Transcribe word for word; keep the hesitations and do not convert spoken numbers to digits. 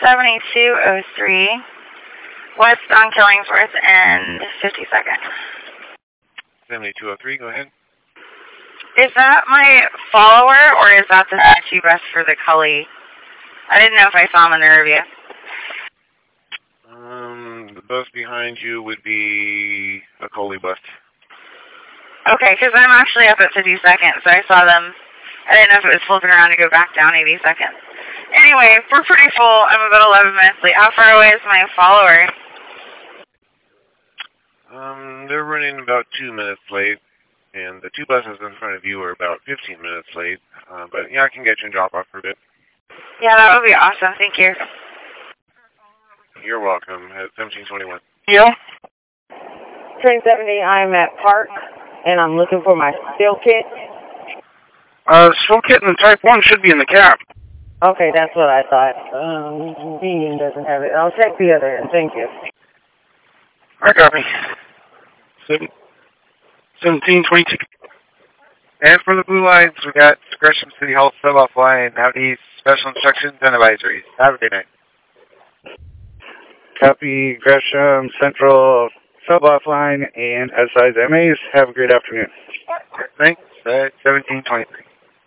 seventy-two oh three, west on Killingsworth and fifty-second. seventy-two oh three, go ahead. Is that my follower, or is that the statue bus for the Cully? I didn't know if I saw him in the review. Um, the bus behind you would be a Coley bus. Okay, because I'm actually up at fifty-second, so I saw them. I didn't know if it was flipping around to go back down eighty-second. Anyway, we're pretty full. I'm about eleven minutes late. How far away is my follower? Um, they're running about two minutes late, and the two buses in front of you are about fifteen minutes late. Uh, but yeah, I can get you in drop-off for a bit. Yeah, that would be awesome. Thank you. You're welcome. At seventeen twenty-one. Yeah. Train seventy, I'm at Park, and I'm looking for my steel kit. Uh, steel kit in the Type one should be in the cab. Okay, that's what I thought. Um, Union doesn't have it. I'll check the other end. Thank you. I copy. Seven, seventeen twenty-two. And for the blue lines, we got Gresham City Hall sub-off line, out east, special instructions and advisories. Have a good night. Copy, Gresham Central sub-off line and S I's M As. Have a great afternoon. Thanks. At seventeen twenty-three.